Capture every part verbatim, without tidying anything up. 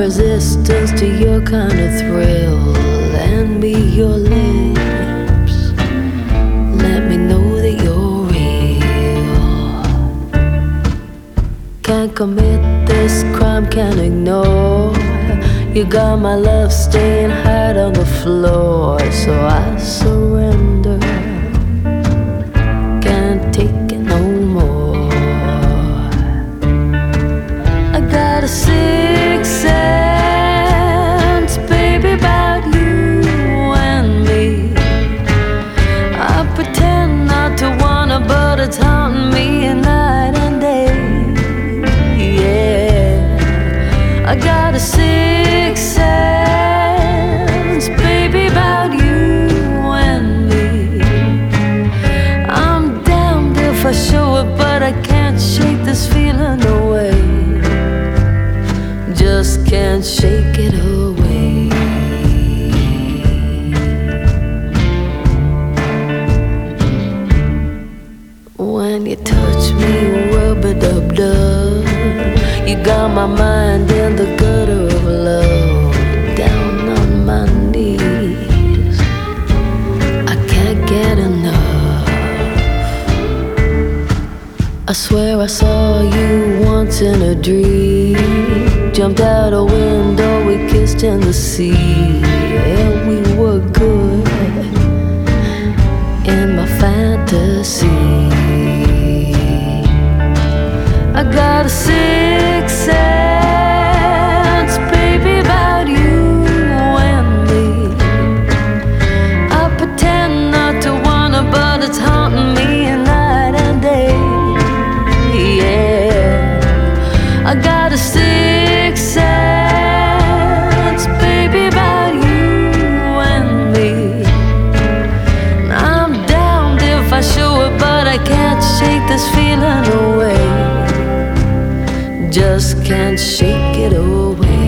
resistance to your kind of thrill. Lend me your lips, let me know that you're real. Can't commit this crime, can't ignore. You got my love staying hard on the floor, so I surrender. Can't take it no more. I got a sixth sense, baby, about you and me. I pretend not to wanna, but it's haunting me night and day. Yeah, I got a sixth sense, baby, about you and me. I'm damned if I show it, but I can't shake this feeling away. Just can't shake it away. When you touch me, rub-a-dub-dub, you got my mind in the gutter of love. Down on my knees, I can't get enough. I swear I saw you once in a dream. Jumped out a window, we kissed in the sea. Yeah, we were good in my fantasy. I got a sixth sense, baby, about you and me. I pretend not to wanna, but it's haunting me night and day. Yeah, I got a sixth sense, baby, about you and me. I'm downed if I show it, but I can't shake this feeling away. Just can't shake it away.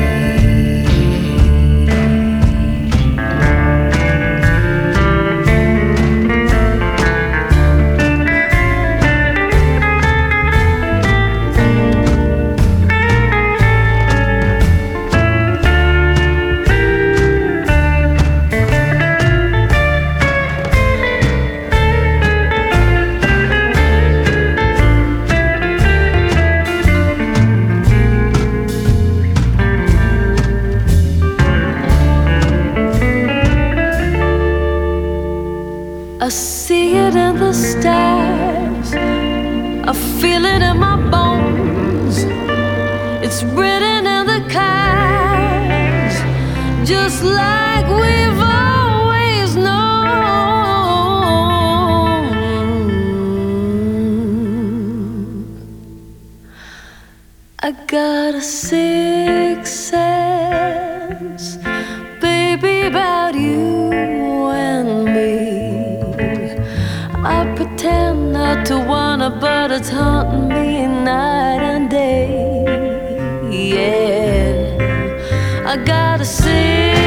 I see it in the stars, I feel it in my bones. It's written in the cards, just like we've always known. I got a sixth sense, baby, about you and me. I pretend not to wanna, but it's haunting me night and day. Yeah, I gotta see